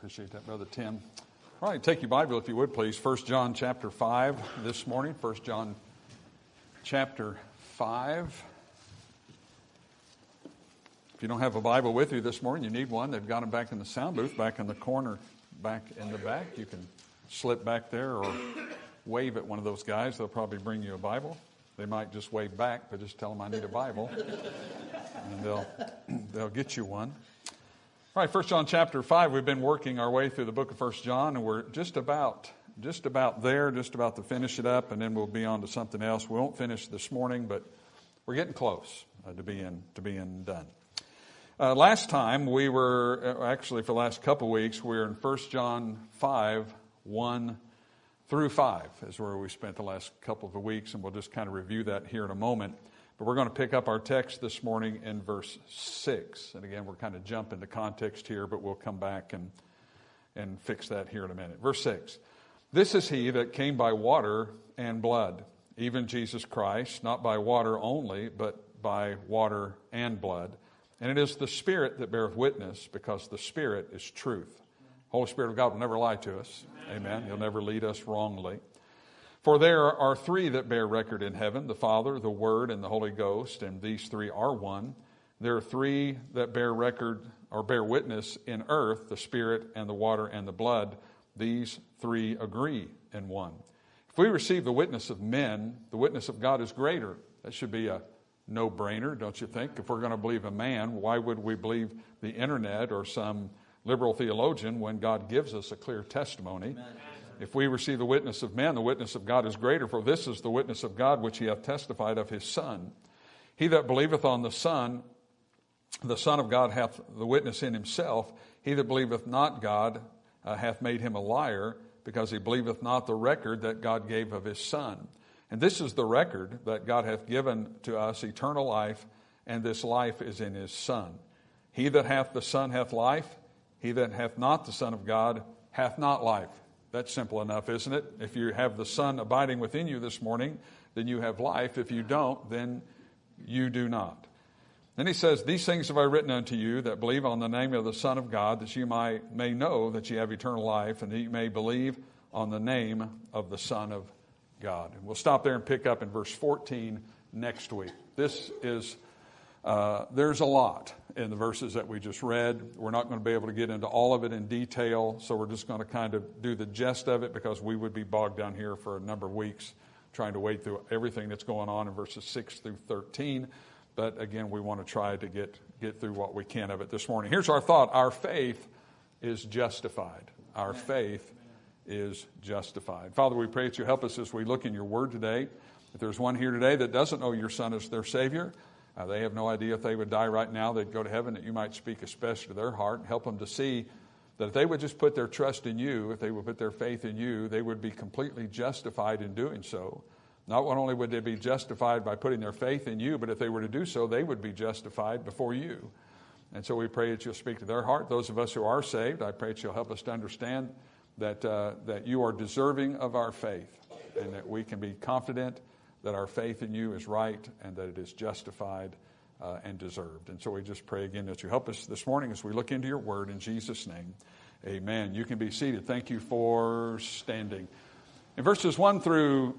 Appreciate that, Brother Tim. All right, take your Bible, if you would, please. 1 John chapter 5 this morning. 1 John chapter 5. If you don't have a Bible with you this morning, you need one. They've got them back in the sound booth, back in the corner, back in the back. You can slip back there or wave at one of those guys. They'll probably bring you a Bible. They might just wave back, but just tell them I need a Bible, and they'll get you one. All right, 1 John chapter 5, we've been working our way through the book of 1 John, and we're just about there, just about to finish it up, and then we'll be on to something else. We won't finish this morning, but we're getting close to being done. Last time we were, actually for the last couple weeks, we were in 1 John 5, 1 through 5 is where we spent the last couple of weeks, and we'll just kind of review that here in a moment. But we're going to pick up our text this morning in verse 6. And again, we're kind of jumping the context here, but we'll come back and fix that here in a minute. Verse 6. This is he that came by water and blood, even Jesus Christ, not by water only, but by water and blood. And it is the Spirit that beareth witness, because the Spirit is truth. Holy Spirit of God will never lie to us. Amen. He'll never lead us wrongly. For there are three that bear record in heaven, the Father, the Word, and the Holy Ghost, and these three are one. There are three that bear record or bear witness in earth, the Spirit and the water and the blood. These three agree in one. If we receive the witness of men, the witness of God is greater. That should be a no-brainer, don't you think? If we're going to believe a man, why would we believe the internet or some liberal theologian when God gives us a clear testimony? Amen. If we receive the witness of men, the witness of God is greater, for this is the witness of God which he hath testified of his Son. He that believeth on the Son of God hath the witness in himself. He that believeth not God hath made him a liar, because he believeth not the record that God gave of his Son. And this is the record, that God hath given to us eternal life, and this life is in his Son. He that hath the Son hath life. He that hath not the Son of God hath not life. That's simple enough, isn't it? If you have the Son abiding within you this morning, then you have life. If you don't, then you do not. Then he says, these things have I written unto you that believe on the name of the Son of God, that you may know that you have eternal life, and that you may believe on the name of the Son of God. And we'll stop there and pick up in verse 14 next week. This is, there's a lot in the verses that we just read. We're not going to be able to get into all of it in detail, so we're just going to kind of do the gist of it, because we would be bogged down here for a number of weeks trying to wade through everything that's going on in verses 6 through 13. But again, we want to try to get through what we can of it this morning. Here's our thought. Our faith is justified. Our faith is justified. Father, we pray that you help us as we look in your word today. If there's one here today that doesn't know your Son as their Savior, they have no idea if they would die right now, they'd go to heaven, that you might speak especially to their heart and help them to see that if they would just put their trust in you, if they would put their faith in you, they would be completely justified in doing so. Not only would they be justified by putting their faith in you, but if they were to do so, they would be justified before you. And so we pray that you'll speak to their heart. Those of us who are saved, I pray that you'll help us to understand that you are deserving of our faith, and that we can be confident that our faith in you is right and that it is justified and deserved. And so we just pray again that you help us this morning as we look into your word in Jesus' name. Amen. You can be seated. Thank you for standing. In verses 1 through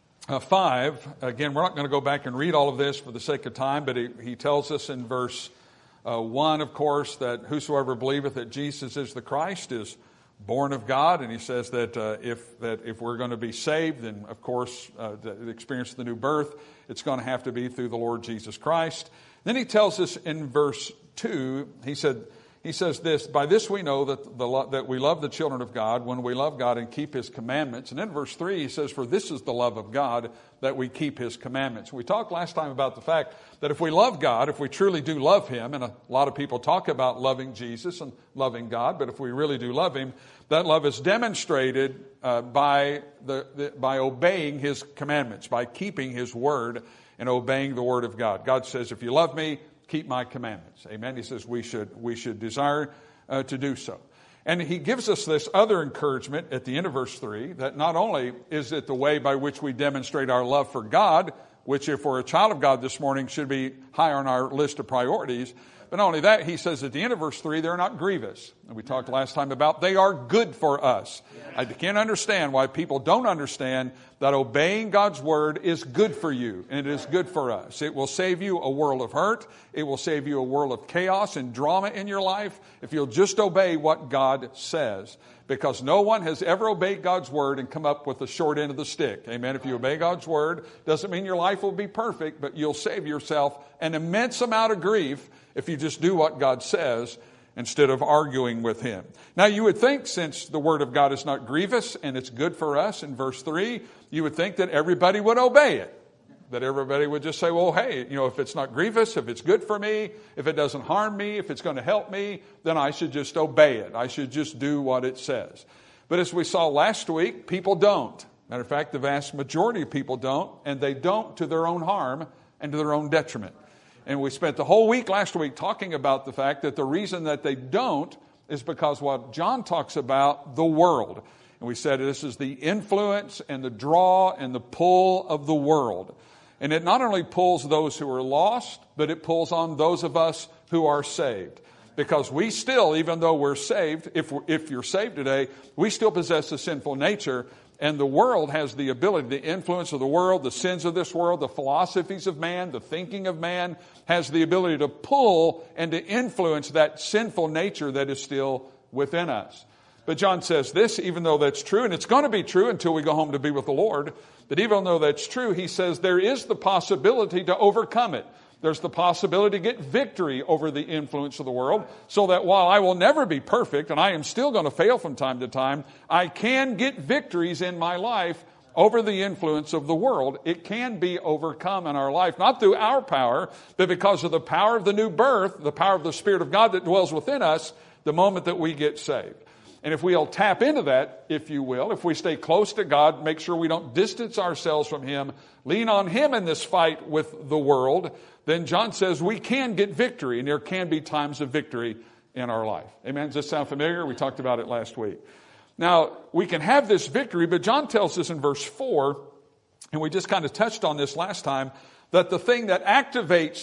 5, again, we're not going to go back and read all of this for the sake of time, but he tells us in verse 1, of course, that whosoever believeth that Jesus is the Christ is born of God, and he says that if we're going to be saved, then of course to experience the new birth, it's going to have to be through the Lord Jesus Christ. Then he tells us in verse 2, he says this, by this we know that we love the children of God, when we love God and keep his commandments. And in verse 3 he says, for this is the love of God, that we keep his commandments. We talked last time about the fact that if we love God, if we truly do love him, and a lot of people talk about loving Jesus and loving God, but if we really do love him, that love is demonstrated by obeying his commandments, by keeping his word and obeying the word of God. God says, if you love me, keep my commandments. Amen. He says we should desire to do so. And he gives us this other encouragement at the end of verse 3, that not only is it the way by which we demonstrate our love for God, which if we're a child of God this morning should be high on our list of priorities, but not only that, he says at the end of verse 3, they're not grievous. And we talked last time about they are good for us. I can't understand why people don't understand that obeying God's word is good for you, and it is good for us. It will save you a world of hurt. It will save you a world of chaos and drama in your life if you'll just obey what God says. Because no one has ever obeyed God's word and come up with the short end of the stick. Amen. If you obey God's word, doesn't mean your life will be perfect, but you'll save yourself an immense amount of grief if you just do what God says instead of arguing with him. Now you would think, since the word of God is not grievous and it's good for us, in verse 3, you would think that everybody would obey it. That everybody would just say, well, hey, if it's not grievous, if it's good for me, if it doesn't harm me, if it's going to help me, then I should just obey it. I should just do what it says. But as we saw last week, people don't. Matter of fact, the vast majority of people don't, and they don't to their own harm and to their own detriment. And we spent the whole week last week talking about the fact that the reason that they don't is because what John talks about, the world. And we said this is the influence and the draw and the pull of the world. And it not only pulls those who are lost, but it pulls on those of us who are saved. Because we still, even though we're saved, if you're saved today, we still possess a sinful nature. And the world has the ability, the influence of the world, the sins of this world, the philosophies of man, the thinking of man, has the ability to pull and to influence that sinful nature that is still within us. But John says this, even though that's true, and it's going to be true until we go home to be with the Lord, but even though that's true, he says there is the possibility to overcome it. There's the possibility to get victory over the influence of the world, so that while I will never be perfect, and I am still going to fail from time to time, I can get victories in my life over the influence of the world. It can be overcome in our life, not through our power, but because of the power of the new birth, the power of the Spirit of God that dwells within us the moment that we get saved. And if we'll tap into that, if you will, if we stay close to God, make sure we don't distance ourselves from him, lean on him in this fight with the world, then John says we can get victory, and there can be times of victory in our life. Amen? Does this sound familiar? We talked about it last week. Now, we can have this victory, but John tells us in verse 4, and we just kind of touched on this last time, that the thing that activates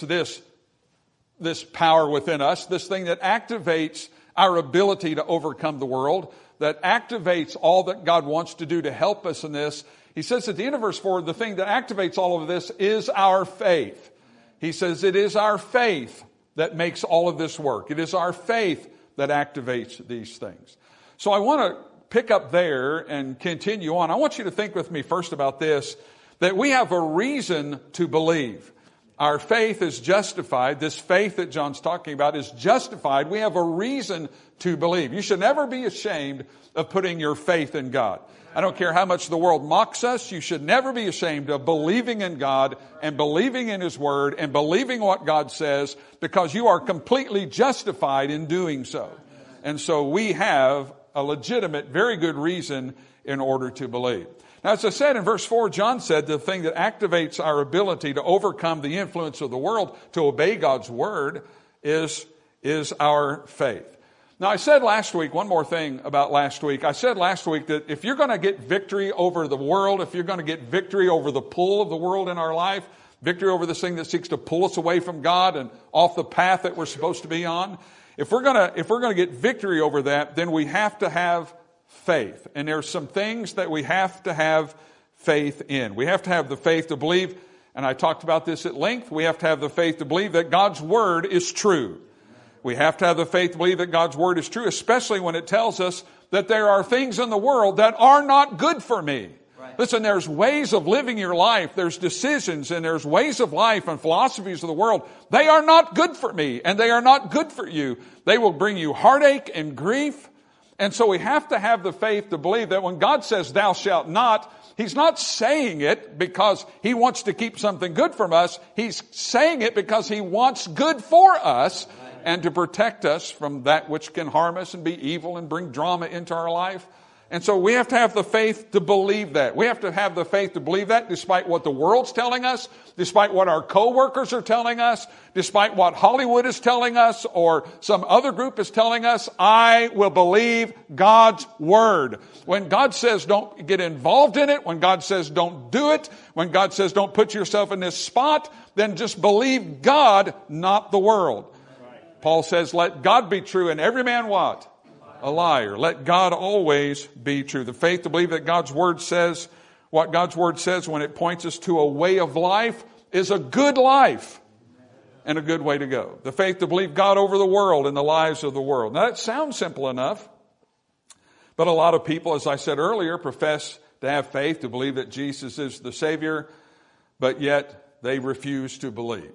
this power within us, this thing that activates our ability to overcome the world, that activates all that God wants to do to help us in this. He says at the end of verse 4, the thing that activates all of this is our faith. He says it is our faith that makes all of this work. It is our faith that activates these things. So I want to pick up there and continue on. I want you to think with me first about this, that we have a reason to believe. Our faith is justified. This faith that John's talking about is justified. We have a reason to believe. You should never be ashamed of putting your faith in God. I don't care how much the world mocks us. You should never be ashamed of believing in God and believing in his word and believing what God says, because you are completely justified in doing so. And so we have a legitimate, very good reason in order to believe. Now, as I said in verse 4, John said the thing that activates our ability to overcome the influence of the world, to obey God's word, is our faith. Now, I said last week, one more thing about last week. I said last week that if you're going to get victory over the world, if you're going to get victory over the pull of the world in our life, victory over this thing that seeks to pull us away from God and off the path that we're supposed to be on, if we're going to get victory over that, then we have to have faith. And there's some things that we have to have faith in. We have to have the faith to believe, and I talked about this at length, we have to have the faith to believe that God's word is true. We have to have the faith to believe that God's word is true, especially when it tells us that there are things in the world that are not good for me. Right. Listen, there's ways of living your life, there's decisions, and there's ways of life and philosophies of the world. They are not good for me, and they are not good for you. They will bring you heartache and grief. And so we have to have the faith to believe that when God says, thou shalt not, he's not saying it because he wants to keep something good from us. He's saying it because he wants good for us and to protect us from that which can harm us and be evil and bring drama into our life. And so we have to have the faith to believe that. We have to have the faith to believe that despite what the world's telling us, despite what our co-workers are telling us, despite what Hollywood is telling us or some other group is telling us. I will believe God's word. When God says don't get involved in it, when God says don't do it, when God says don't put yourself in this spot, then just believe God, not the world. Paul says, let God be true and every man what? a liar. Let God always be true. The faith to believe that God's Word says, what God's Word says when it points us to a way of life is a good life and a good way to go. The faith to believe God over the world and the lives of the world. Now that sounds simple enough, but a lot of people, as I said earlier, profess to have faith, to believe that Jesus is the Savior, but yet they refuse to believe.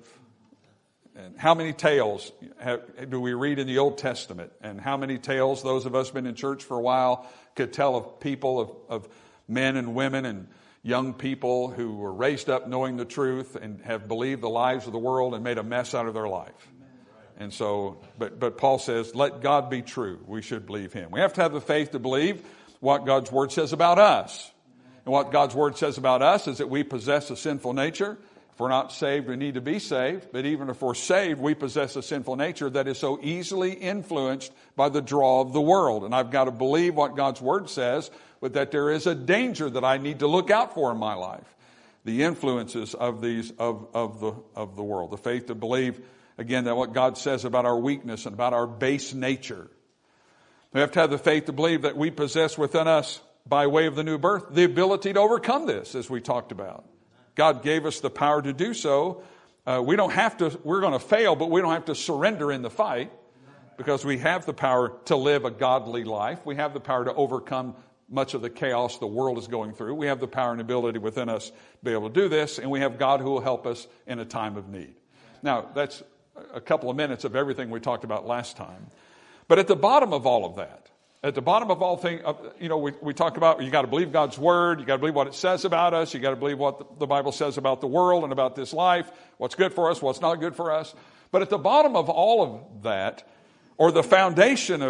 And how many tales do we read in the Old Testament? And how many tales those of us who've been in church for a while could tell of people, of men and women and young people who were raised up knowing the truth and have believed the lies of the world and made a mess out of their life. And so, but Paul says, let God be true. We should believe Him. We have to have the faith to believe what God's Word says about us. And what God's Word says about us is that we possess a sinful nature. If we're not saved, we need to be saved. But even if we're saved, we possess a sinful nature that is so easily influenced by the draw of the world. And I've got to believe what God's Word says, but that there is a danger that I need to look out for in my life. The influences of these of the world. The faith to believe, again, that what God says about our weakness and about our base nature. We have to have the faith to believe that we possess within us, by way of the new birth, the ability to overcome this, as we talked about. God gave us the power to do so. We're going to fail, but we don't have to surrender in the fight, because we have the power to live a godly life. We have the power to overcome much of the chaos the world is going through. We have the power and ability within us to be able to do this, and we have God who will help us in a time of need. Now, that's a couple of minutes of everything we talked about last time. But at the bottom of all of that, at the bottom of all things, we talk about you got to believe God's Word, you got to believe what it says about us, you got to believe what the Bible says about the world and about this life, what's good for us, what's not good for us. But at the bottom of all of that, or the foundation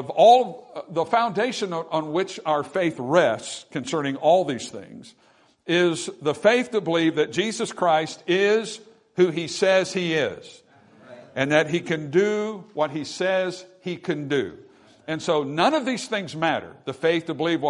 the foundation on which our faith rests concerning all these things, is the faith to believe that Jesus Christ is who He says He is, and that He can do what He says He can do. And so none of these things matter. The faith to believe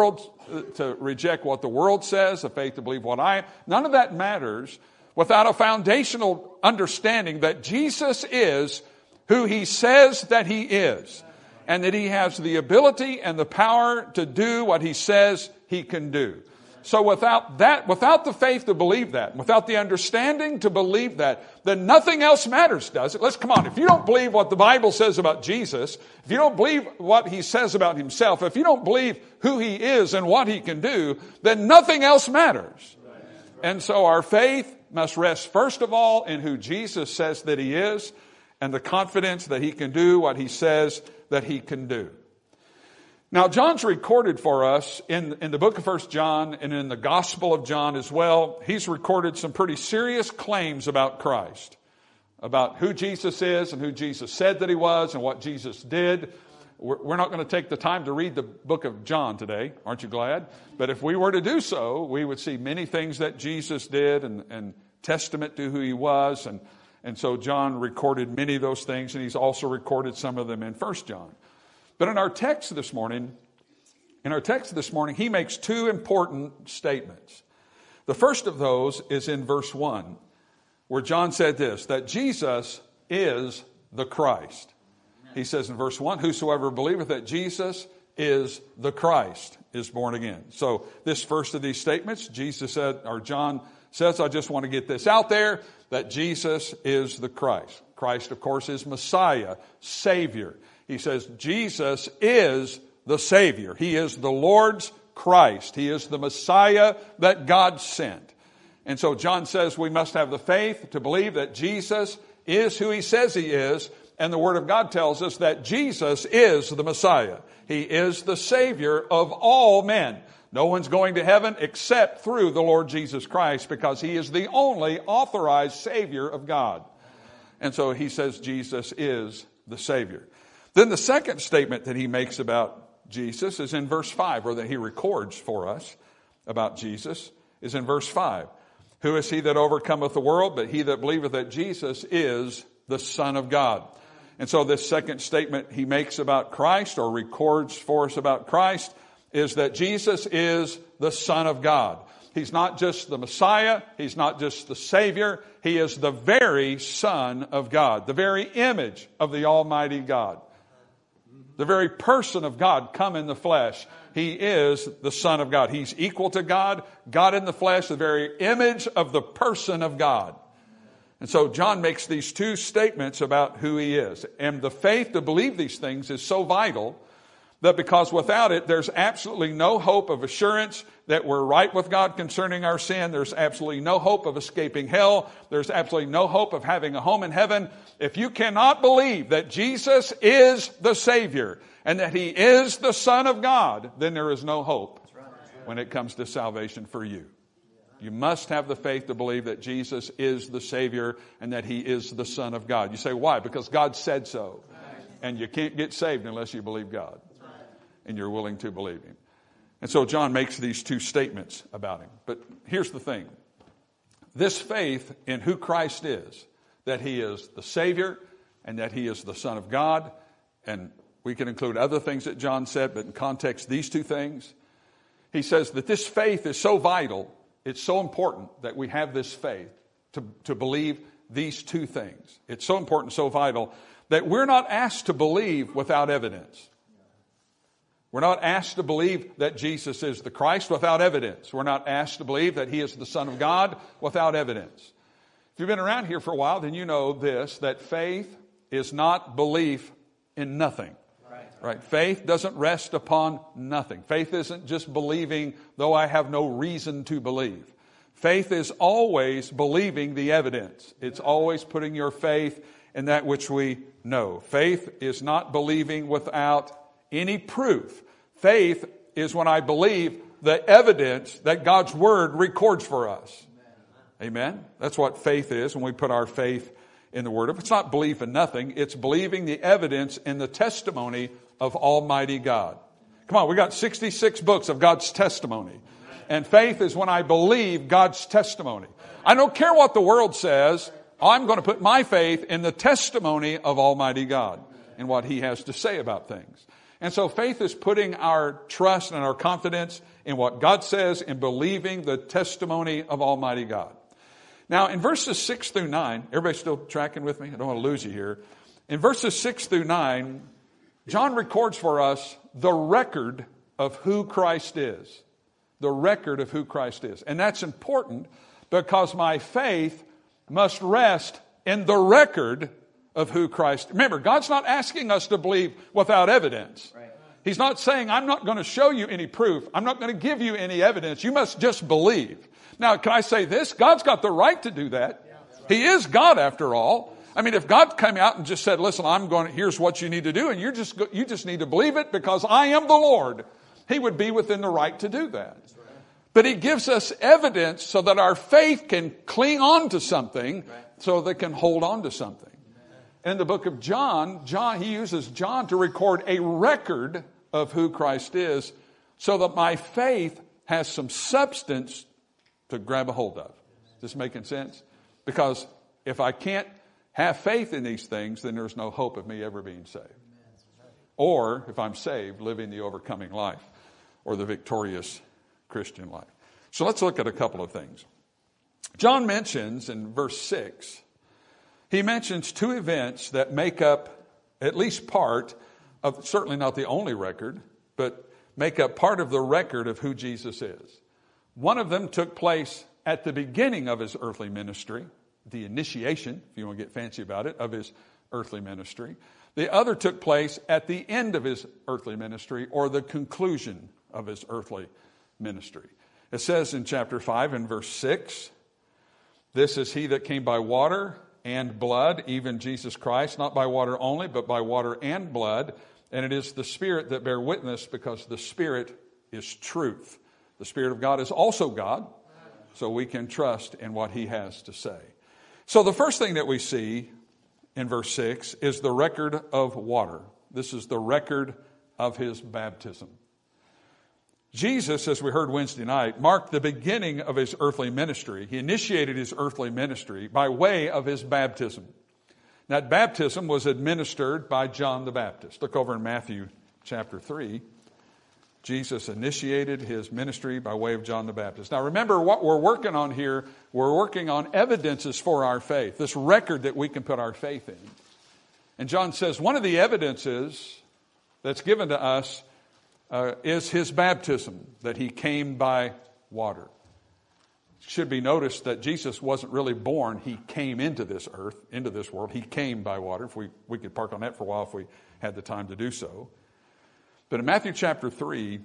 to reject what the world says, the faith to believe none of that matters without a foundational understanding that Jesus is who He says that He is, and that He has the ability and the power to do what He says He can do. So without the faith to believe that, without the understanding to believe that, then nothing else matters, does it? Come on. If you don't believe what the Bible says about Jesus, if you don't believe what He says about Himself, if you don't believe who He is and what He can do, then nothing else matters. And so our faith must rest first of all in who Jesus says that He is, and the confidence that He can do what He says that He can do. Now, John's recorded for us in the book of 1 John and in the Gospel of John as well. He's recorded some pretty serious claims about Christ, about who Jesus is and who Jesus said that He was and what Jesus did. We're not going to take the time to read the book of John today. Aren't you glad? But if we were to do so, we would see many things that Jesus did and testament to who He was. And so John recorded many of those things, and he's also recorded some of them in 1 John. But in our text this morning, he makes two important statements. The first of those is in verse 1, where John said this, that Jesus is the Christ. He says in verse 1, whosoever believeth that Jesus is the Christ is born again. So this first of these statements, John says, I just want to get this out there, that Jesus is the Christ. Christ, of course, is Messiah, Savior. He says Jesus is the Savior. He is the Lord's Christ. He is the Messiah that God sent. And so John says we must have the faith to believe that Jesus is who He says He is. And the Word of God tells us that Jesus is the Messiah. He is the Savior of all men. No one's going to heaven except through the Lord Jesus Christ, because He is the only authorized Savior of God. And so he says Jesus is the Savior. Then the second statement that he makes about Jesus is in verse 5, or that he records for us about Jesus, is in verse 5. Who is he that overcometh the world? But he that believeth that Jesus is the Son of God. And so this second statement he makes about Christ, or records for us about Christ, is that Jesus is the Son of God. He's not just the Messiah. He's not just the Savior. He is the very Son of God, the very image of the Almighty God. The very person of God come in the flesh. He is the Son of God. He's equal to God, God in the flesh, the very image of the person of God. And so John makes these two statements about who he is. And the faith to believe these things is so vital that because without it, there's absolutely no hope of assurance that we're right with God concerning our sin. There's absolutely no hope of escaping hell. There's absolutely no hope of having a home in heaven. If you cannot believe that Jesus is the Savior and that He is the Son of God, then there is no hope when it comes to salvation for you. You must have the faith to believe that Jesus is the Savior and that He is the Son of God. You say, why? Because God said so. And you can't get saved unless you believe God. And you're willing to believe Him. And so John makes these two statements about Him. But here's the thing. This faith in who Christ is, that He is the Savior and that He is the Son of God, and we can include other things that John said, but in context, these two things. He says that this faith is so vital, it's so important that we have this faith to believe these two things. It's so important, so vital, that we're not asked to believe without evidence. We're not asked to believe that Jesus is the Christ without evidence. We're not asked to believe that He is the Son of God without evidence. If you've been around here for a while, then you know this, that faith is not belief in nothing. Right? Faith doesn't rest upon nothing. Faith isn't just believing, though I have no reason to believe. Faith is always believing the evidence. It's always putting your faith in that which we know. Faith is not believing without any proof. Faith is when I believe the evidence that God's Word records for us. Amen? That's what faith is when we put our faith in the Word. If it's not belief in nothing, it's believing the evidence in the testimony of Almighty God. Come on, we got 66 books of God's testimony. And faith is when I believe God's testimony. I don't care what the world says. I'm going to put my faith in the testimony of Almighty God and what He has to say about things. And so faith is putting our trust and our confidence in what God says and believing the testimony of Almighty God. Now, in verses 6 through 9, everybody still tracking with me? I don't want to lose you here. In verses 6 through 9, John records for us the record of who Christ is. The record of who Christ is. And that's important because my faith must rest in the record of who Christ. Remember, God's not asking us to believe without evidence. Right. He's not saying, I'm not going to show you any proof. I'm not going to give you any evidence. You must just believe. Now, can I say this? God's got the right to do that. Yeah, right. He is God after all. I mean, if God came out and just said, listen, here's what you need to do, and you just need to believe it because I am the Lord, He would be within the right to do that. Right. But He gives us evidence so that our faith can cling on to something, right, so that it can hold on to something. In the book of John, He uses John to record a record of who Christ is so that my faith has some substance to grab a hold of. Is this making sense? Because if I can't have faith in these things, then there's no hope of me ever being saved. Or if I'm saved, living the overcoming life or the victorious Christian life. So let's look at a couple of things. John mentions in verse 6, he mentions two events that make up at least part of, certainly not the only record, but make up part of the record of who Jesus is. One of them took place at the beginning of His earthly ministry, the initiation, if you want to get fancy about it, of His earthly ministry. The other took place at the end of His earthly ministry, or the conclusion of His earthly ministry. It says in chapter 5 and verse 6, this is He that came by water and blood, even Jesus Christ, not by water only, but by water and blood. And it is the Spirit that bear witness, because the Spirit is truth. The Spirit of God is also God, so we can trust in what He has to say. So the first thing that we see in verse 6 is the record of water. This is the record of His baptism. Jesus, as we heard Wednesday night, marked the beginning of His earthly ministry. He initiated His earthly ministry by way of His baptism. That baptism was administered by John the Baptist. Look over in Matthew chapter 3. Jesus initiated His ministry by way of John the Baptist. Now remember what we're working on here. We're working on evidences for our faith. This record that we can put our faith in. And John says one of the evidences that's given to us is his baptism, that he came by water. It should be noticed that Jesus wasn't really born. He came into this earth, into this world. He came by water. If we could park on that for a while if we had the time to do so. But in Matthew chapter 3,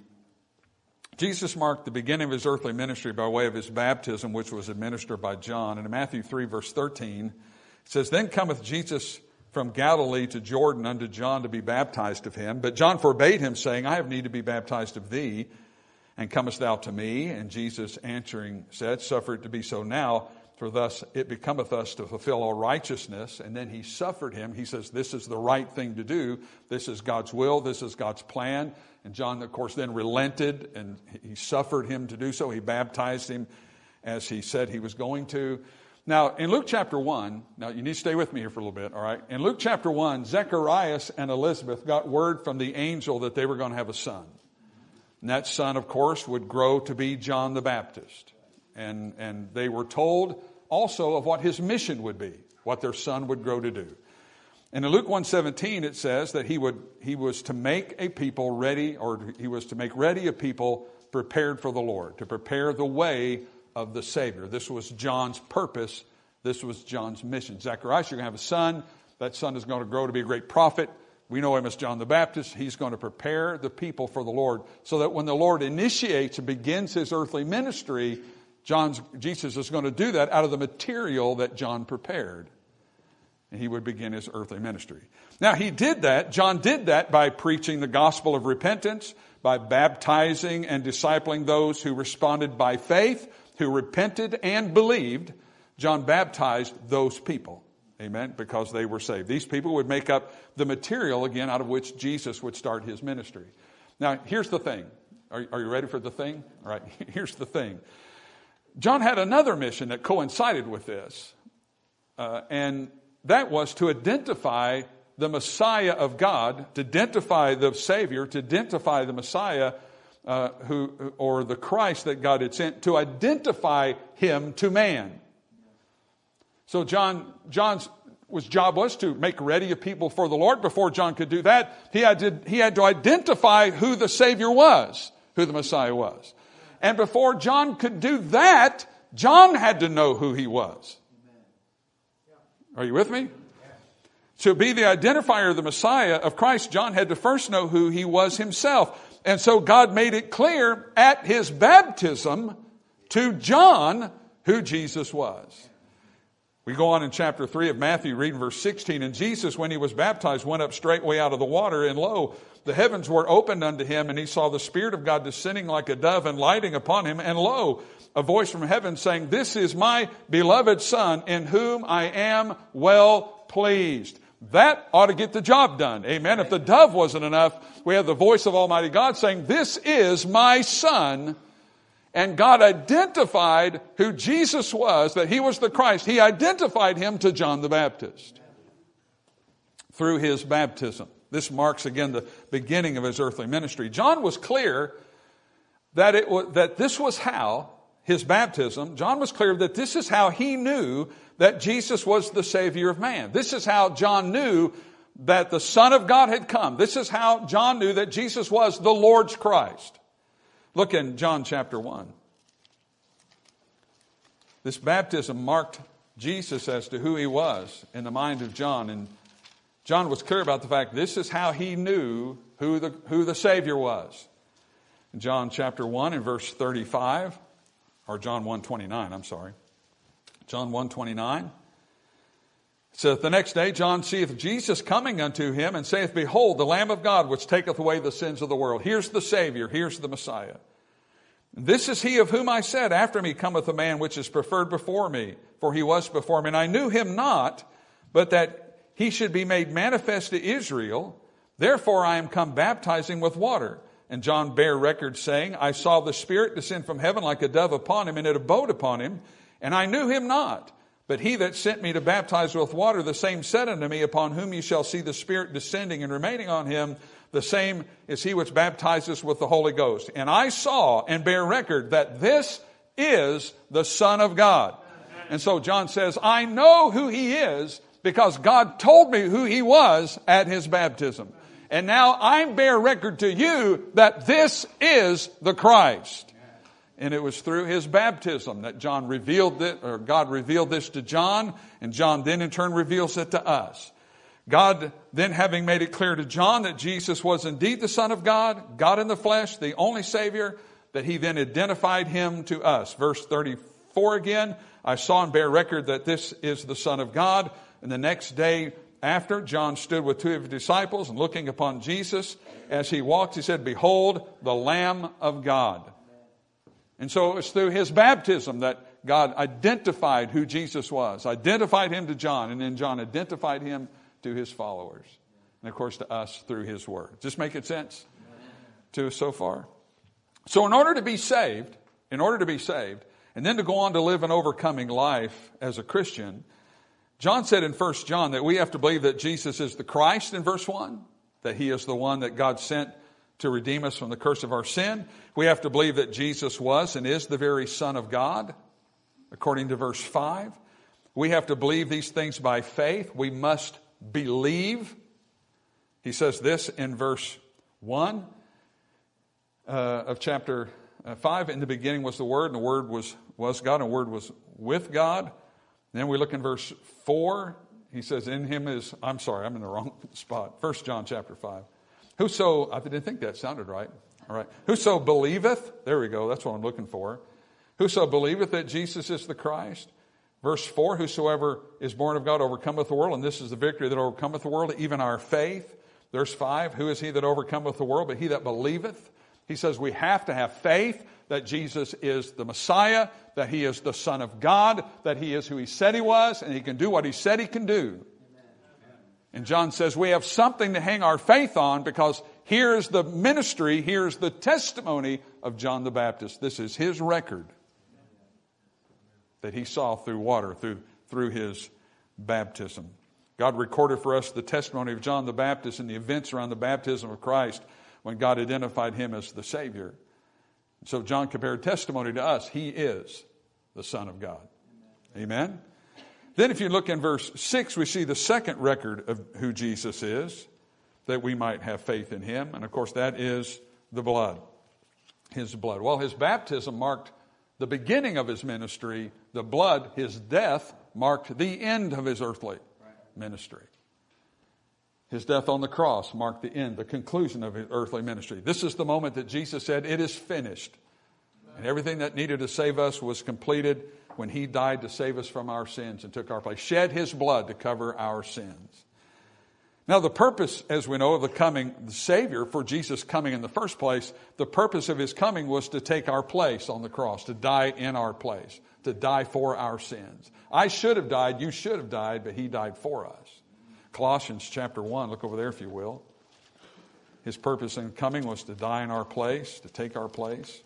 Jesus marked the beginning of his earthly ministry by way of his baptism, which was administered by John. And in Matthew 3, verse 13, it says, "Then cometh Jesus from Galilee to Jordan unto John to be baptized of him. But John forbade him, saying, I have need to be baptized of thee, and comest thou to me? And Jesus answering said, Suffer it to be so now, for thus it becometh us to fulfill all righteousness. And then he suffered him. He says, this is the right thing to do. This is God's will. This is God's plan. And John, of course, then relented, and he suffered him to do so. He baptized him as he said he was going to. Now, in Luke chapter 1, now you need to stay with me here for a little bit, all right? In Luke chapter 1, Zacharias and Elizabeth got word from the angel that they were going to have a son. And that son, of course, would grow to be John the Baptist. And they were told also of what his mission would be, what their son would grow to do. And in Luke 1:17, it says that he was to make a people ready, or he was to make ready a people prepared for the Lord, to prepare the way of the Savior. This was John's purpose. This was John's mission. Zacharias, you're going to have a son. That son is going to grow to be a great prophet. We know him as John the Baptist. He's going to prepare the people for the Lord so that when the Lord initiates and begins his earthly ministry, Jesus is going to do that out of the material that John prepared. And he would begin his earthly ministry. Now, he did that. John did that by preaching the gospel of repentance, by baptizing and discipling those who responded by faith, who repented and believed. John baptized those people. Amen. Because they were saved. These people would make up the material again out of which Jesus would start his ministry. Now, here's the thing. Are you ready for the thing? All right. Here's the thing. John had another mission that coincided with this. And that was to identify the Messiah of God, to identify the Savior, to identify the Messiah or the Christ that God had sent, to identify him to man. So John's job was to make ready a people for the Lord. Before John could do that, he had to identify who the Savior was, who the Messiah was. And before John could do that, John had to know who he was. Are you with me? To be the identifier of the Messiah of Christ, John had to first know who he was himself. And so God made it clear at his baptism to John who Jesus was. We go on in chapter 3 of Matthew, reading verse 16. And Jesus, when he was baptized, went up straightway out of the water. And lo, the heavens were opened unto him. And he saw the Spirit of God descending like a dove and lighting upon him. And lo, a voice from heaven saying, This is my beloved Son, in whom I am well pleased. That ought to get the job done. Amen. If the dove wasn't enough, we have the voice of Almighty God saying, This is my Son. And God identified who Jesus was, that he was the Christ. He identified him to John the Baptist through his baptism. This marks again the beginning of his earthly ministry. John was clear that this was how his baptism, John was clear that this is how he knew that Jesus was the Savior of man. This is how John knew that the Son of God had come. This is how John knew that Jesus was the Lord's Christ. Look in John chapter 1. This baptism marked Jesus as to who he was in the mind of John. And John was clear about the fact this is how he knew who the Savior was. In John chapter 1 and verse 35, or John 1:29, I'm sorry. John 1:29. It says, The next day John seeth Jesus coming unto him, and saith, Behold, the Lamb of God, which taketh away the sins of the world. Here's the Savior. Here's the Messiah. This is he of whom I said, After me cometh a man which is preferred before me, for he was before me. And I knew him not, but that he should be made manifest to Israel. Therefore I am come baptizing with water. And John bare record, saying, I saw the Spirit descend from heaven like a dove upon him, and it abode upon him. And I knew him not. But he that sent me to baptize with water, the same said unto me, Upon whom ye shall see the Spirit descending and remaining on him, the same is he which baptizes with the Holy Ghost. And I saw and bear record that this is the Son of God. And so John says, I know who he is because God told me who he was at his baptism. And now I bear record to you that this is the Christ. And it was through his baptism that John revealed it, or God revealed this to John, and John then in turn reveals it to us. God then, having made it clear to John that Jesus was indeed the Son of God, God in the flesh, the only Savior, that he then identified him to us. Verse 34 again, I saw and bear record that this is the Son of God. And the next day after, John stood with two of his disciples, and looking upon Jesus as he walked, he said, behold, the Lamb of God. And so it was through his baptism that God identified who Jesus was, identified him to John, and then John identified him to his followers. And of course to us through his word. Just making sense to us so far? So in order to be saved, and then to go on to live an overcoming life as a Christian, John said in 1 John that we have to believe that Jesus is the Christ in verse 1, that he is the one that God sent to redeem us from the curse of our sin. We have to believe that Jesus was and is the very Son of God, according to verse 5. We have to believe these things by faith. We must believe. He says this in verse 1 of chapter 5. In the beginning was the Word, and the Word was God, and the Word was with God. And then we look in verse 4. He says, in him is, I'm sorry, I'm in the wrong spot. 1 John chapter 5. Whoso, I didn't think that sounded right. All right. Whoso believeth, there we go, that's what I'm looking for. Whoso believeth that Jesus is the Christ. Verse 4, whosoever is born of God overcometh the world, and this is the victory that overcometh the world, even our faith. Verse 5, who is he that overcometh the world, but he that believeth? He says we have to have faith that Jesus is the Messiah, that he is the Son of God, that he is who he said he was, and he can do what he said he can do. And John says we have something to hang our faith on, because here's the ministry, here's the testimony of John the Baptist. This is his record that he saw through water, through his baptism. God recorded for us the testimony of John the Baptist and the events around the baptism of Christ when God identified him as the Savior. So John compared testimony to us. He is the Son of God. Amen? Then if you look in verse 6, we see the second record of who Jesus is, that we might have faith in him. And of course that is the blood. His blood. Well, his baptism marked the beginning of his ministry. The blood, his death, marked the end of his earthly ministry. His death on the cross marked the end, the conclusion of his earthly ministry. This is the moment that Jesus said, it is finished. And everything that needed to save us was completed when he died to save us from our sins and took our place. Shed his blood to cover our sins. Now the purpose, as we know, of the Savior, for Jesus coming in the first place, the purpose of his coming was to take our place on the cross, to die in our place, to die for our sins. I should have died, you should have died, but he died for us. Colossians chapter 1, look over there if you will. His purpose in coming was to die in our place, to take our place.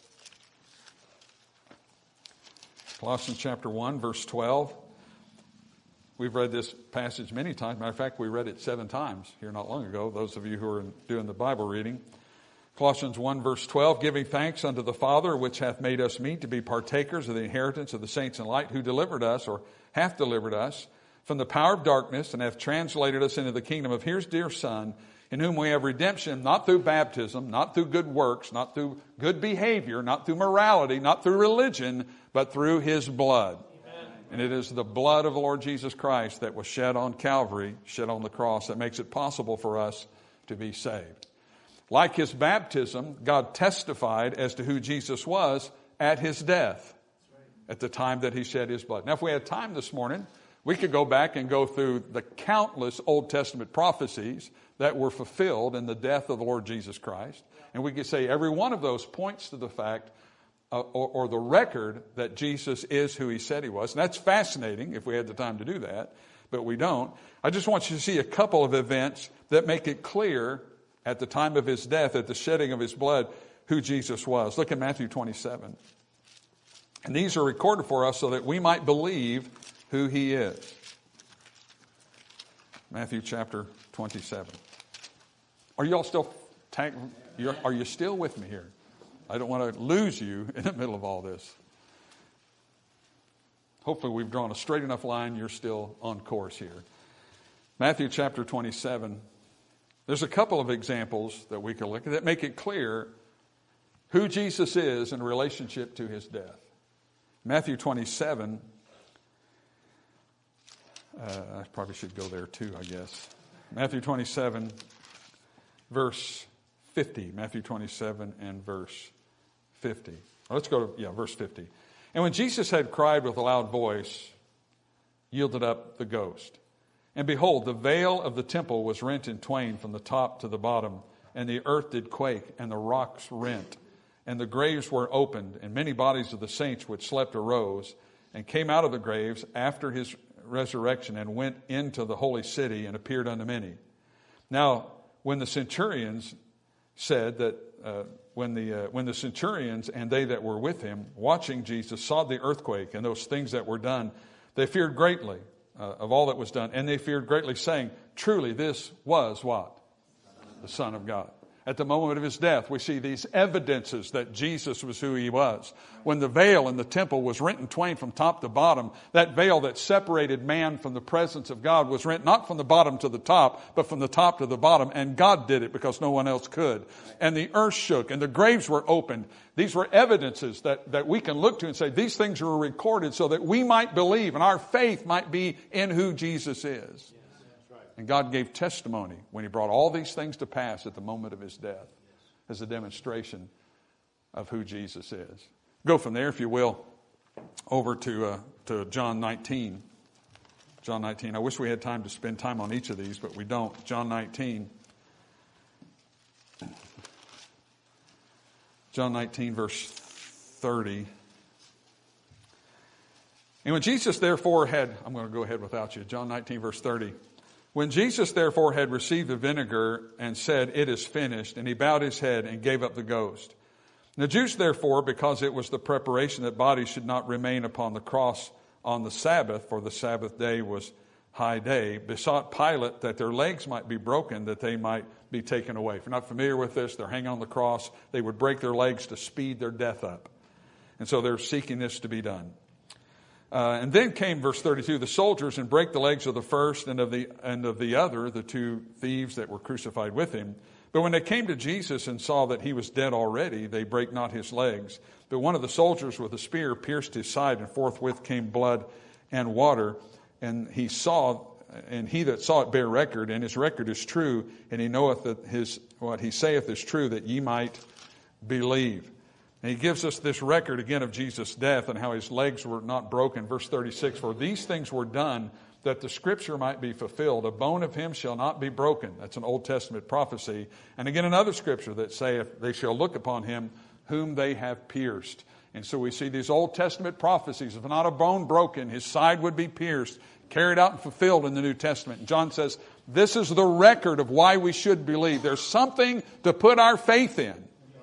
Colossians chapter 1, verse 12. We've read this passage many times. Matter of fact, we read it 7 times here not long ago, those of you who are doing the Bible reading. Colossians 1, verse 12, giving thanks unto the Father, which hath made us meet to be partakers of the inheritance of the saints in light, who delivered us, or hath delivered us, from the power of darkness, and hath translated us into the kingdom of his dear Son, in whom we have redemption, not through baptism, not through good works, not through good behavior, not through morality, not through religion, but through his blood. Amen. And it is the blood of the Lord Jesus Christ that was shed on Calvary, shed on the cross, that makes it possible for us to be saved. Like his baptism, God testified as to who Jesus was at his death, at the time that he shed his blood. Now, if we had time this morning, we could go back and go through the countless Old Testament prophecies that were fulfilled in the death of the Lord Jesus Christ. And we could say every one of those points to the fact or the record that Jesus is who he said he was. And that's fascinating if we had the time to do that, but we don't. I just want you to see a couple of events that make it clear at the time of his death, at the shedding of his blood, who Jesus was. Look at Matthew 27. And these are recorded for us so that we might believe who he is. Matthew chapter 27. Are you all still are you still with me here? I don't want to lose you in the middle of all this. Hopefully we've drawn a straight enough line. You're still on course here. Matthew chapter 27. There's a couple of examples that we can look at that make it clear who Jesus is in relationship to his death. Matthew 27, I probably should go there too, I guess. Matthew 27, verse 50. Matthew 27 and verse 50. Let's go to, verse 50. And when Jesus had cried with a loud voice, yielded up the ghost. And behold, the veil of the temple was rent in twain from the top to the bottom, and the earth did quake, and the rocks rent, and the graves were opened, and many bodies of the saints which slept arose, and came out of the graves after his resurrection, and went into the holy city, and appeared unto many. Now, when the centurions said that, when the centurions and they that were with him, watching Jesus, saw the earthquake and those things that were done, they feared greatly of all that was done. And they feared greatly, saying, truly this was what? The Son of God. At the moment of his death, we see these evidences that Jesus was who he was. When the veil in the temple was rent in twain from top to bottom, that veil that separated man from the presence of God was rent not from the bottom to the top, but from the top to the bottom. And God did it because no one else could. And the earth shook and the graves were opened. These were evidences that we can look to and say, these things were recorded so that we might believe and our faith might be in who Jesus is. And God gave testimony when he brought all these things to pass at the moment of his death as a demonstration of who Jesus is. Go from there, if you will, over to John 19. John 19. I wish we had time to spend time on each of these, but we don't. John 19. John 19, verse 30. And when Jesus therefore had, I'm going to go ahead without you. John 19, verse 30. When Jesus therefore had received the vinegar and said, it is finished, and he bowed his head and gave up the ghost. And the Jews therefore, because it was the preparation that bodies should not remain upon the cross on the Sabbath, for the Sabbath day was high day, besought Pilate that their legs might be broken, that they might be taken away. If you're not familiar with this, they're hanging on the cross. They would break their legs to speed their death up. And so they're seeking this to be done. And then came verse 32, the soldiers, and brake the legs of the first and of the other, the two thieves that were crucified with him. But when they came to Jesus and saw that he was dead already, they brake not his legs. But one of the soldiers with a spear pierced his side, and forthwith came blood and water. And he that saw it bare record, and his record is true, and he knoweth that what he saith is true, that ye might believe. And he gives us this record again of Jesus' death and how his legs were not broken. Verse 36, for these things were done that the scripture might be fulfilled. A bone of him shall not be broken. That's an Old Testament prophecy. And again, another scripture that saith, they shall look upon him whom they have pierced. And so we see these Old Testament prophecies. If not a bone broken, his side would be pierced, carried out and fulfilled in the New Testament. And John says, this is the record of why we should believe. There's something to put our faith in.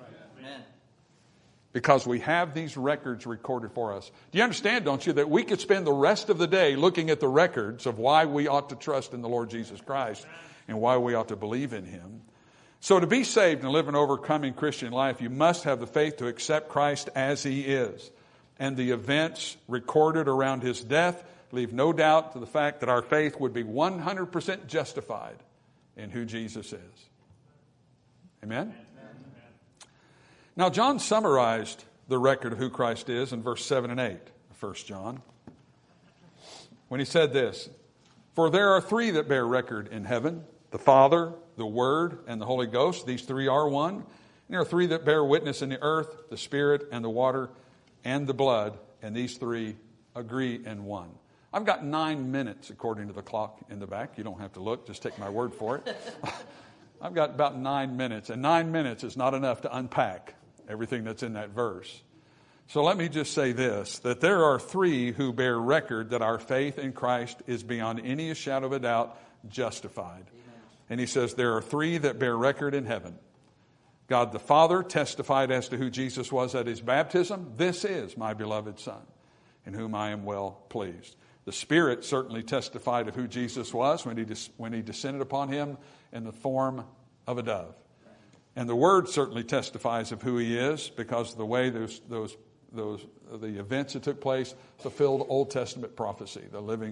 Because we have these records recorded for us. Do you understand, don't you, that we could spend the rest of the day looking at the records of why we ought to trust in the Lord Jesus Christ and why we ought to believe in him? So to be saved and live an overcoming Christian life, you must have the faith to accept Christ as he is. And the events recorded around his death leave no doubt to the fact that our faith would be 100% justified in who Jesus is. Amen? Now, John summarized the record of who Christ is in verse 7 and 8 of 1 John. When he said this, for there are three that bear record in heaven, the Father, the Word, and the Holy Ghost. These three are one. And there are three that bear witness in the earth, the Spirit and the water and the blood. And these three agree in one. I've got 9 minutes according to the clock in the back. You don't have to look, just take my word for it. I've got about 9 minutes, and 9 minutes is not enough to unpack everything that's in that verse. So let me just say this, that there are three who bear record that our faith in Christ is beyond any shadow of a doubt justified. Amen. And he says there are three that bear record in heaven. God the Father testified as to who Jesus was at his baptism. This is my beloved Son, in whom I am well pleased. The Spirit certainly testified of who Jesus was when he descended upon him in the form of a dove. And the Word certainly testifies of who he is, because of the way the events that took place fulfilled Old Testament prophecy. The living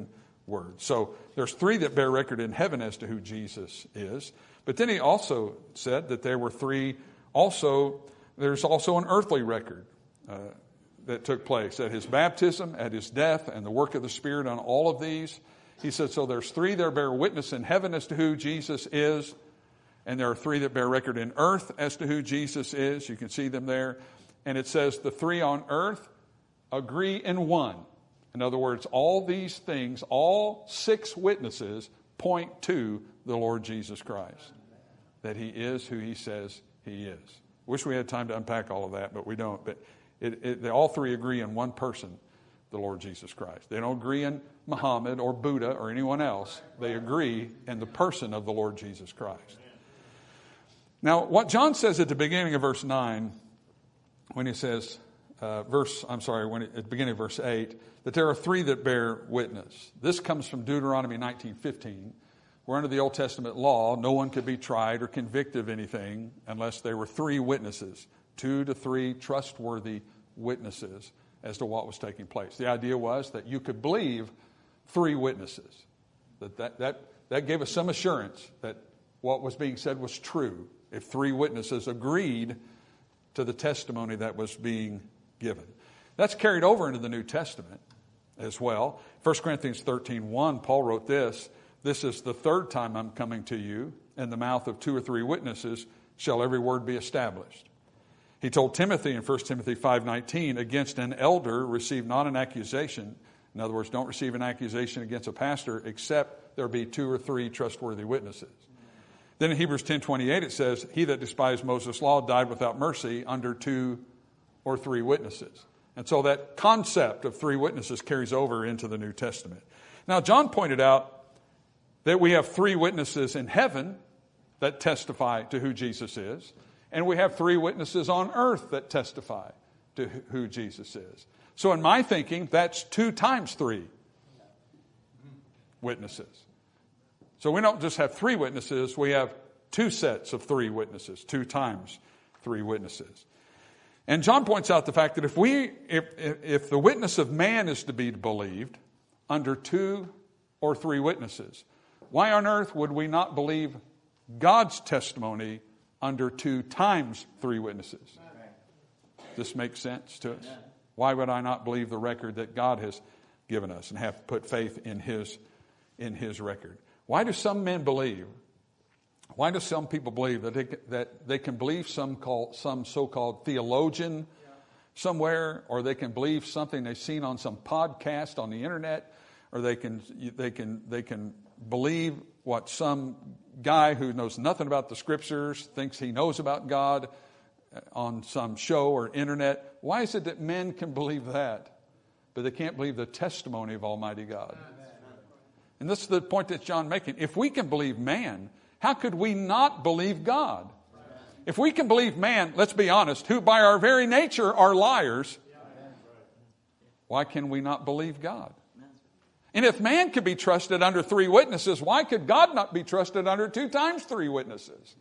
word. So there's three that bear record in heaven as to who Jesus is. But then he also said that there were three there's also an earthly record that took place at his baptism, at his death, and the work of the Spirit on all of these. He said, so there's three that bear witness in heaven as to who Jesus is, and there are three that bear record in earth as to who Jesus is. You can see them there. And it says the three on earth agree in one. In other words, all these things, all six witnesses point to the Lord Jesus Christ, that he is who he says he is. Wish we had time to unpack all of that, but we don't. But they all three agree in one person, the Lord Jesus Christ. They don't agree in Muhammad or Buddha or anyone else. They agree in the person of the Lord Jesus Christ. Now, what John says at the beginning of verse 9, when he says, at the beginning of verse 8, that there are three that bear witness. This comes from Deuteronomy 19:15. Where under the Old Testament law, no one could be tried or convicted of anything unless there were three witnesses, 2 to 3 trustworthy witnesses as to what was taking place. The idea was that you could believe three witnesses. That gave us some assurance that what was being said was true if three witnesses agreed to the testimony that was being given. That's carried over into the New Testament as well. 1 Corinthians 13:1, Paul wrote this, "This is the third time I'm coming to you. In the mouth of 2 or 3 witnesses shall every word be established." He told Timothy in 1 Timothy 5:19, "Against an elder receive not an accusation." In other words, don't receive an accusation against a pastor except there be 2 or 3 trustworthy witnesses. Then in Hebrews 10:28 it says, "He that despised Moses' law died without mercy under 2 or 3 witnesses." And so that concept of 3 witnesses carries over into the New Testament. Now, John pointed out that we have 3 witnesses in heaven that testify to who Jesus is, and we have 3 witnesses on earth that testify to who Jesus is. So in my thinking, that's 2 times 3 witnesses. So we don't just have 3 witnesses, we have 2 sets of 3 witnesses, 2 times 3 witnesses. And John points out the fact that if the witness of man is to be believed under 2 or 3 witnesses, why on earth would we not believe God's testimony under 2 times 3 witnesses? This makes sense to us? Why would I not believe the record that God has given us and have put faith in His record? Why do some men believe? Why do some people believe that they can believe some so-called theologian somewhere, or they can believe something they've seen on some podcast on the internet, or they can believe what some guy who knows nothing about the Scriptures thinks he knows about God on some show or internet? Why is it that men can believe that, but they can't believe the testimony of Almighty God? And this is the point that John's making. If we can believe man, how could we not believe God? If we can believe man, let's be honest, who by our very nature are liars, why can we not believe God? And if man could be trusted under 3 witnesses, why could God not be trusted under 2 times 3 witnesses?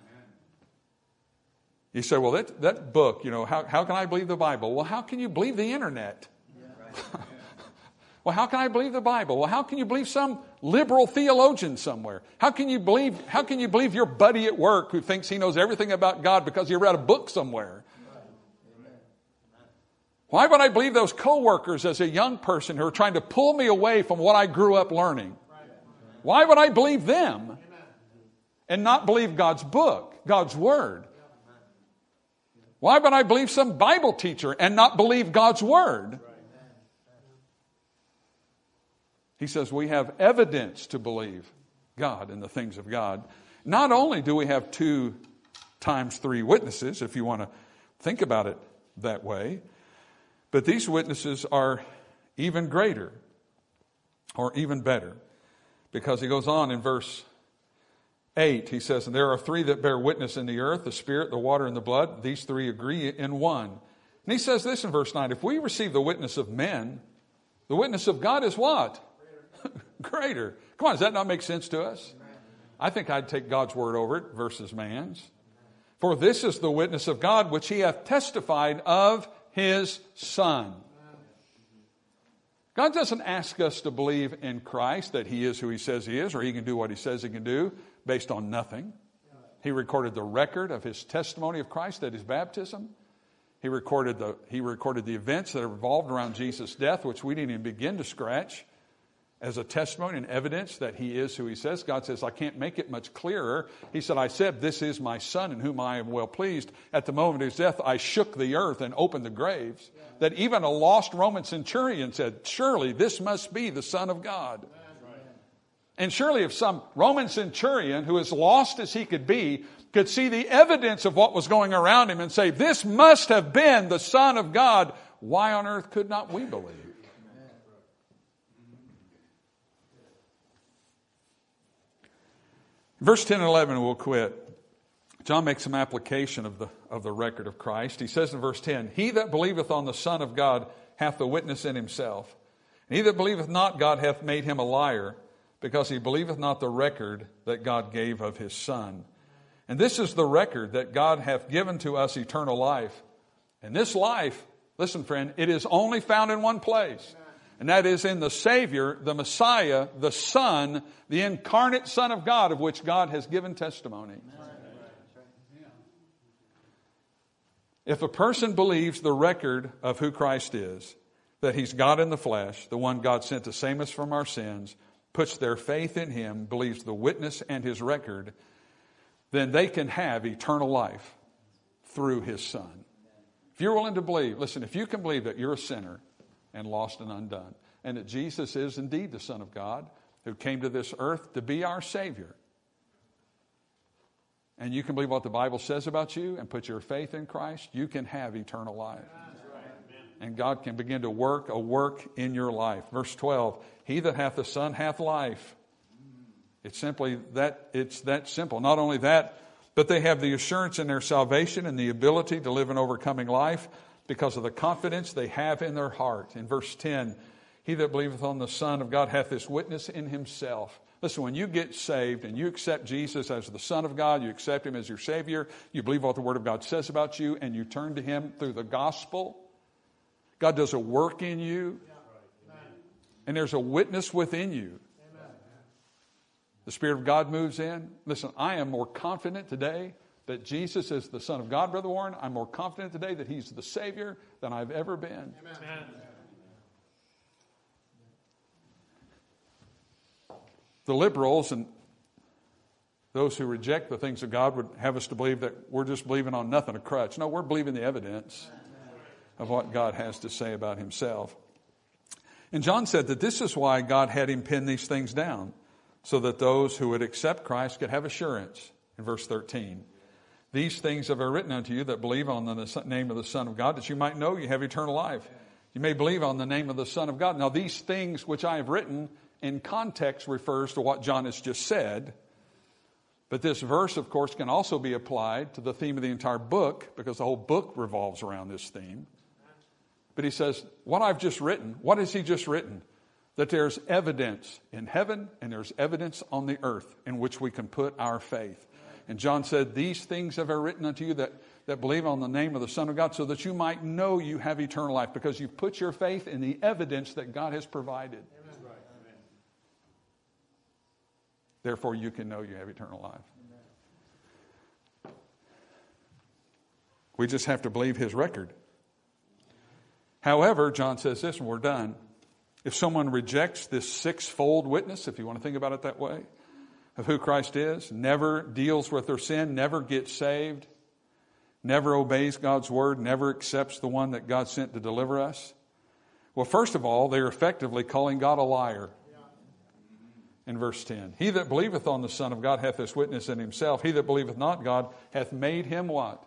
You say, well, that book, how can I believe the Bible? Well, how can you believe the internet? Well, how can I believe the Bible? Well, how can you believe some liberal theologian somewhere? How can you believe your buddy at work who thinks he knows everything about God because he read a book somewhere? Why would I believe those coworkers as a young person who are trying to pull me away from what I grew up learning? Why would I believe them and not believe God's book, God's word? Why would I believe some Bible teacher and not believe God's word? He says we have evidence to believe God and the things of God. Not only do we have 2 times 3 witnesses, if you want to think about it that way, but these witnesses are even greater or even better, because he goes on in verse 8. He says, "And there are 3 that bear witness in the earth, the spirit, the water, and the blood. These 3 agree in one." And he says this in verse 9, "If we receive the witness of men, the witness of God is what? Greater." Come on, does that not make sense to us? I think I'd take God's word over it versus man's. "For this is the witness of God which he hath testified of his Son." God doesn't ask us to believe in Christ, that He is who He says He is, or He can do what He says He can do, based on nothing. He recorded the record of His testimony of Christ at His baptism. He recorded the events that revolved around Jesus' death, which we didn't even begin to scratch, as a testimony and evidence that He is who He says. God says, I can't make it much clearer. He said, I said, this is my Son in whom I am well pleased. At the moment of His death, I shook the earth and opened the graves. Yeah. That even a lost Roman centurion said, surely this must be the Son of God. Right. And surely if some Roman centurion, who as lost as he could be, could see the evidence of what was going around him and say, this must have been the Son of God, why on earth could not we believe? Verse 10 and 11, we'll quit. John makes some application of the record of Christ. He says in verse 10, He that believeth on the Son of God hath the witness in himself. And he that believeth not God hath made him a liar, because he believeth not the record that God gave of His Son. And this is the record, that God hath given to us eternal life. And this life, listen friend, it is only found in one place. And that is in the Savior, the Messiah, the Son, the incarnate Son of God, of which God has given testimony. If a person believes the record of who Christ is, that He's God in the flesh, the one God sent to save us from our sins, puts their faith in Him, believes the witness and His record, then they can have eternal life through His Son. If you're willing to believe, listen, if you can believe that you're a sinner and lost and undone, and that Jesus is indeed the Son of God who came to this earth to be our Savior, and you can believe what the Bible says about you and put your faith in Christ, you can have eternal life. And God can begin to work a work in your life. Verse 12, He that hath the Son hath life. It's simply that, it's that simple. Not only that, but they have the assurance in their salvation and the ability to live an overcoming life because of the confidence they have in their heart. In verse 10, He that believeth on the Son of God hath this witness in himself. Listen, when you get saved and you accept Jesus as the Son of God, you accept Him as your Savior, you believe what the Word of God says about you, and you turn to Him through the gospel, God does a work in you, and there's a witness within you. The Spirit of God moves in. Listen, I am more confident today that Jesus is the Son of God, Brother Warren. I'm more confident today that He's the Savior than I've ever been. Amen. The liberals and those who reject the things of God would have us to believe that we're just believing on nothing, a crutch. No, we're believing the evidence of what God has to say about Himself. And John said that this is why God had him pen these things down, so that those who would accept Christ could have assurance. In verse 13, These things have I written unto you that believe on the name of the Son of God, that you might know you have eternal life. You may believe on the name of the Son of God. Now these things which I have written in context refers to what John has just said. But this verse, of course, can also be applied to the theme of the entire book, because the whole book revolves around this theme. But he says, what I've just written, what has he just written? That there's evidence in heaven and there's evidence on the earth in which we can put our faith. And John said, these things have I written unto you that believe on the name of the Son of God, so that you might know you have eternal life, because you've put your faith in the evidence that God has provided. Amen. Therefore, you can know you have eternal life. Amen. We just have to believe His record. However, John says this, and we're done. If someone rejects this sixfold witness, if you want to think about it that way, of who Christ is, never deals with their sin, never gets saved, never obeys God's word, never accepts the one that God sent to deliver us, well, first of all, they're effectively calling God a liar. In verse 10, He that believeth on the Son of God hath this witness in himself. He that believeth not God hath made him what?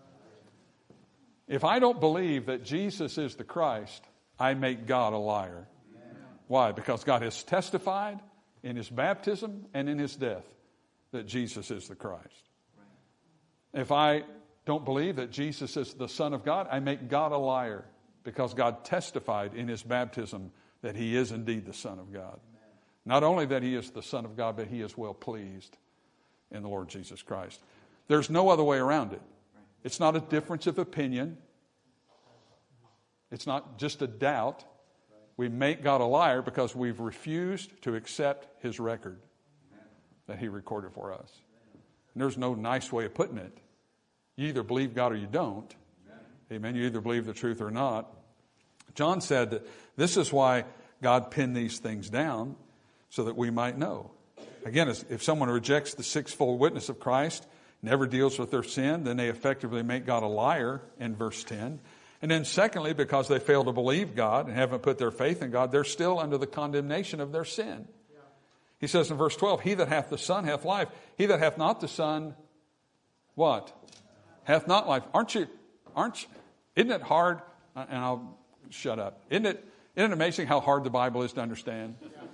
If I don't believe that Jesus is the Christ, I make God a liar. Why? Because God has testified in His baptism and in His death that Jesus is the Christ. If I don't believe that Jesus is the Son of God, I make God a liar, because God testified in His baptism that He is indeed the Son of God. Not only that He is the Son of God, but He is well pleased in the Lord Jesus Christ. There's no other way around it. It's not a difference of opinion. It's not just a doubt. We make God a liar because we've refused to accept his record that he recorded for us. And there's no nice way of putting it. You either believe God or you don't. Amen. You either believe the truth or not. John said that this is why God penned these things down, so that we might know. Again, if someone rejects the sixfold witness of Christ, never deals with their sin, then they effectively make God a liar in verse 10. And then secondly, because they fail to believe God and haven't put their faith in God, they're still under the condemnation of their sin. He says in verse 12, he that hath the Son hath life. He that hath not the Son, what? Hath not life. Isn't it hard? And I'll shut up. Isn't it amazing how hard the Bible is to understand?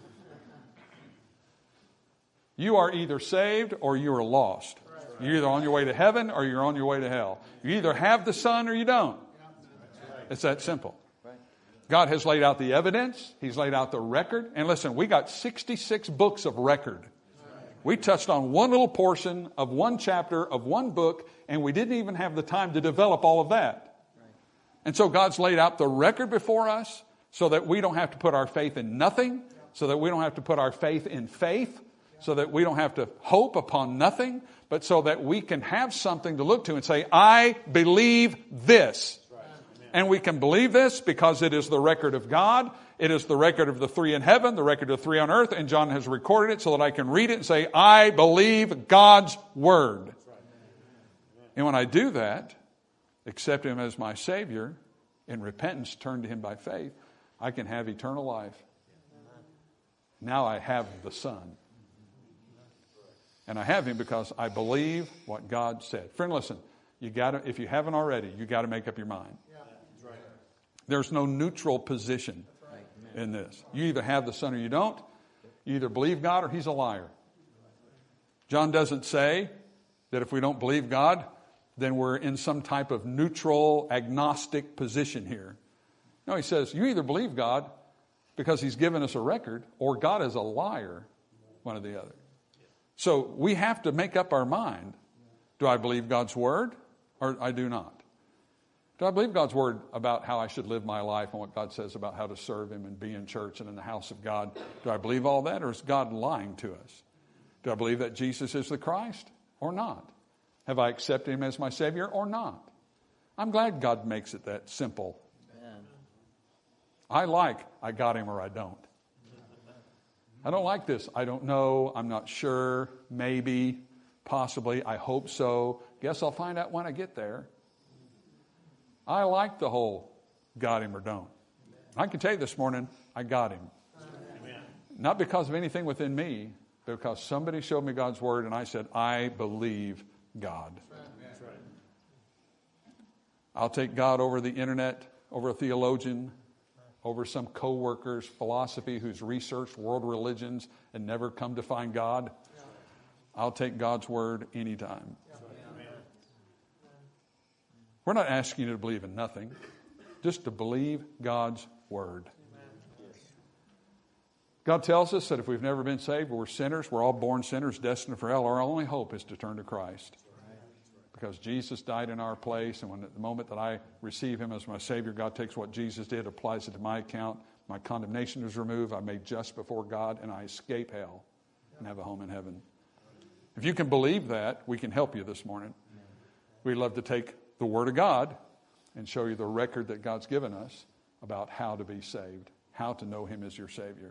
You are either saved or you are lost. You're either on your way to heaven or you're on your way to hell. You either have the Son or you don't. It's that simple. God has laid out the evidence. He's laid out the record. And listen, we got 66 books of record. We touched on one little portion of one chapter of one book, and we didn't even have the time to develop all of that. And so God's laid out the record before us so that we don't have to put our faith in nothing, so that we don't have to put our faith in faith, so that we don't have to hope upon nothing, but so that we can have something to look to and say, I believe this. And we can believe this because it is the record of God. It is the record of the three in heaven, the record of the three on earth, and John has recorded it so that I can read it and say, I believe God's word. And when I do that, accept him as my Savior, in repentance, turn to him by faith, I can have eternal life. Now I have the Son. And I have him because I believe what God said. Friend, listen, if you haven't already, you got to make up your mind. There's no neutral position in this. You either have the Son or you don't. You either believe God or he's a liar. John doesn't say that if we don't believe God, then we're in some type of neutral, agnostic position here. No, he says you either believe God because he's given us a record, or God is a liar, one or the other. So we have to make up our mind. Do I believe God's word or I do not? Do I believe God's word about how I should live my life and what God says about how to serve him and be in church and in the house of God? Do I believe all that, or is God lying to us? Do I believe that Jesus is the Christ or not? Have I accepted him as my Savior or not? I'm glad God makes it that simple. I got him or I don't. I don't like this. I don't know. I'm not sure. Maybe. Possibly. I hope so. Guess I'll find out when I get there. I like the whole got him or don't. I can tell you this morning, I got him. Amen. Not because of anything within me, but because somebody showed me God's word and I said, I believe God. That's right. I'll take God over the internet, over a theologian, over some co-worker's philosophy who's researched world religions and never come to find God. I'll take God's word anytime. We're not asking you to believe in nothing, just to believe God's word. God tells us that if we've never been saved, we're sinners. We're all born sinners, destined for hell. Our only hope is to turn to Christ. Because Jesus died in our place, and at the moment that I receive him as my Savior, God takes what Jesus did, applies it to my account. My condemnation is removed. I'm made just before God, and I escape hell and have a home in heaven. If you can believe that, we can help you this morning. We'd love to take the Word of God and show you the record that God's given us about how to be saved, how to know him as your Savior.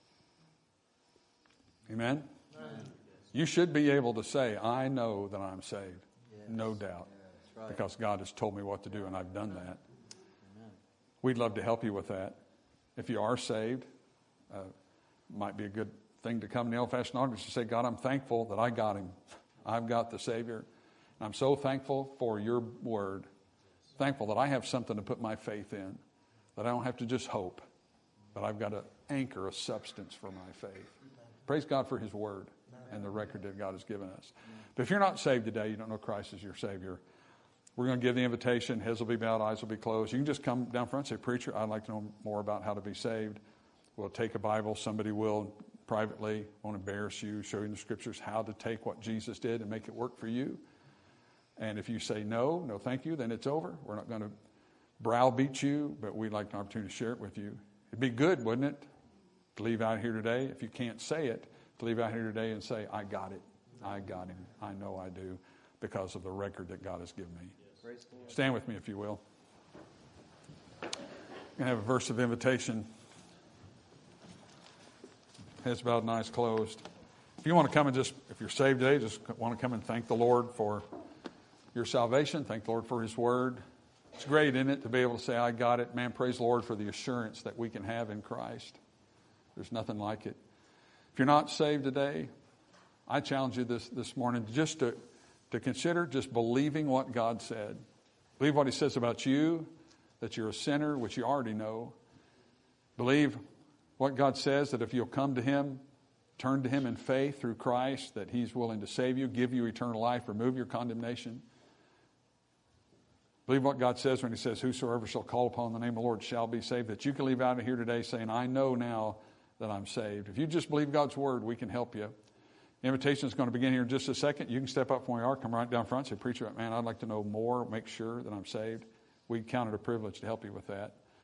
Amen? Amen. You should be able to say, I know that I'm saved. Yes. No doubt. Yeah, right. Because God has told me what to do and I've done that. Amen. We'd love to help you with that. If you are saved, might be a good thing to come to the old-fashioned altar to say, God, I'm thankful that I got him. I've got the Savior. I'm so thankful for your word. Thankful that I have something to put my faith in. That I don't have to just hope. But I've got to anchor a substance for my faith. Praise God for his word and the record that God has given us. But if you're not saved today, you don't know Christ as your Savior, we're going to give the invitation. Heads will be bowed, eyes will be closed. You can just come down front and say, Preacher, I'd like to know more about how to be saved. We'll take a Bible. Somebody will privately, won't embarrass you, show you in the scriptures how to take what Jesus did and make it work for you. And if you say no thank you, then it's over. We're not going to browbeat you, but we'd like an opportunity to share it with you. It'd be good, wouldn't it, to leave out here today, if you can't say it, to leave out here today and say, I got it. I got him. I know I do because of the record that God has given me. Stand with me if you will. I'm going to have a verse of invitation. Heads bowed and eyes closed. If you want to come and if you're saved today, just want to come and thank the Lord for your salvation. Thank the Lord for His Word. It's great, isn't it, to be able to say, I got it. Man, praise the Lord for the assurance that we can have in Christ. There's nothing like it. If you're not saved today, I challenge you this morning just to consider just believing what God said. Believe what He says about you, that you're a sinner, which you already know. Believe what God says, that if you'll come to Him, turn to Him in faith through Christ, that He's willing to save you, give you eternal life, remove your condemnation. Believe what God says when He says, whosoever shall call upon the name of the Lord shall be saved, that you can leave out of here today saying, I know now that I'm saved. If you just believe God's Word, we can help you. The invitation is going to begin here in just a second. You can step up from where you are, come right down front, say, preacher, man, I'd like to know more, make sure that I'm saved. We count it a privilege to help you with that.